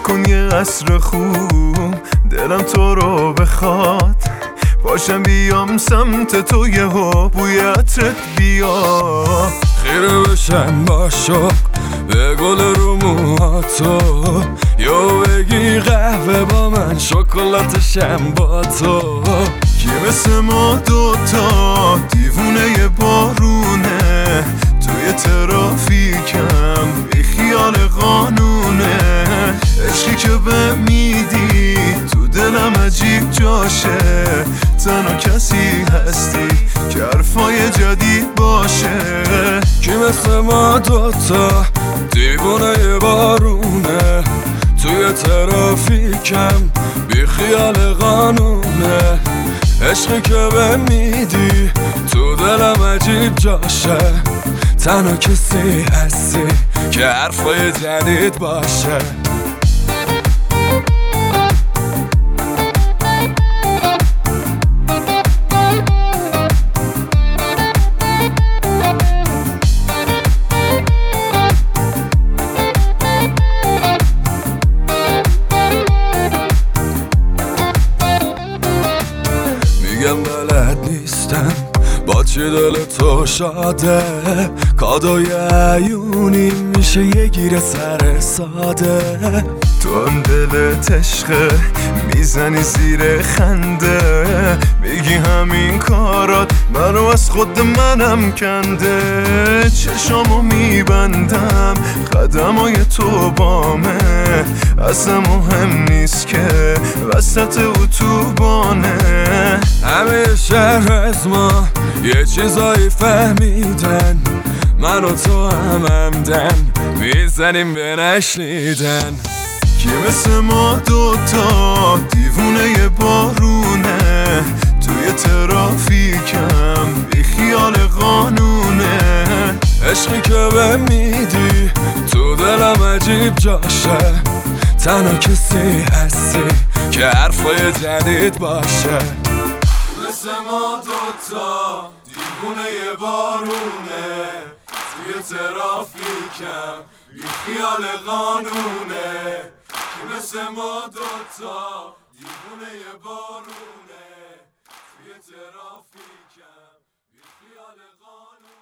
نکن یه قصر خوب دلم تو رو بخواد، باشم بیام سمت تو یهو بوی عطرت بیا. خیره بشم با شوق به گل رو موهاتو، یا بگی قهوه با من شکلاتشم با تو. کی مثل ما دوتا دیوونه بارونه، توی ترافیکم بی خیال قانونه. عشقی که به میدی تو دلم عجیب جاشه، تنها کسی هستی که حرفای جدید باشه. کی مثل ما دوتا دیوونه بارونه، توی ترافیکم بی خیال قانونه. عشقی که به میدی تو دلم عجیب جاشه، تنها کسی هستی که حرفای جدید باشه. میگم بلد نیستم با چی دل تو شاده، کادوی عیونی میشه یه گیر سر ساده. تو هم دلت عشقه میزنی زیر خنده، میگی همین کارات منو از خود منم کنده. چشامو میبندم قدمای تو بامه، اصلا مهم نیست که وسط اتوبانه. همه شهر از ما یه چیزایی فهمیدن، من و تو همدن میزنیم به نشنیدن. کی مثل ما دوتا دیوونه بارونه، توی ترافیکم بی خیال قانونه. عشقی که به میدی تو دلم عجیب جاشه، تنها کسی هستی که حرفای جدید باشه. مثل ما دوتا دیوونه بارونه، توی ترافیکم بی خیال قانونه. کی مثل ما دوتا دیوونه بارونه، توی ترافیکم بی خیال قانونه.